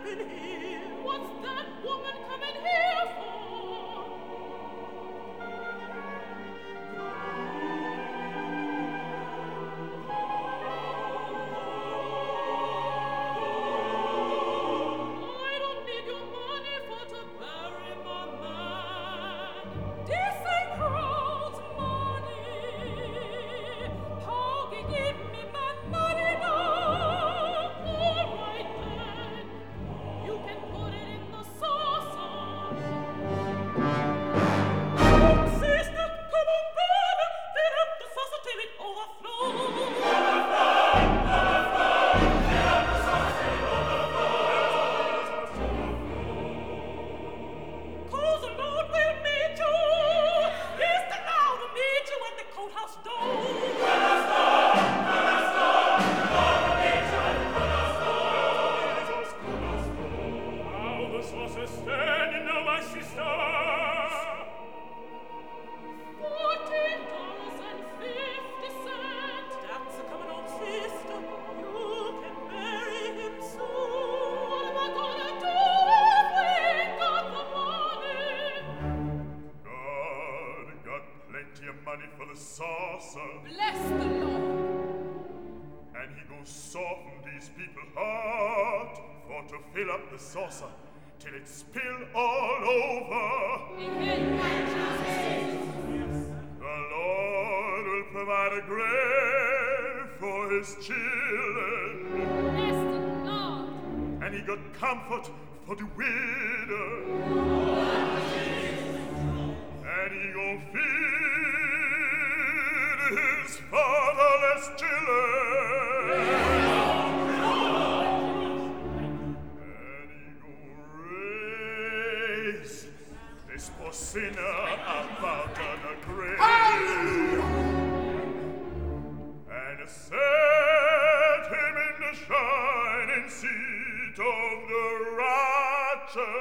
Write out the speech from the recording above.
Saucer till it spill all over. Amen. The Lord will provide a grave for his children. Bless the Lord. And he got comfort for the widow. And he gon' feed his fatherless children. Poor sinner about on a grave, and set him in the shining seat of the righteous.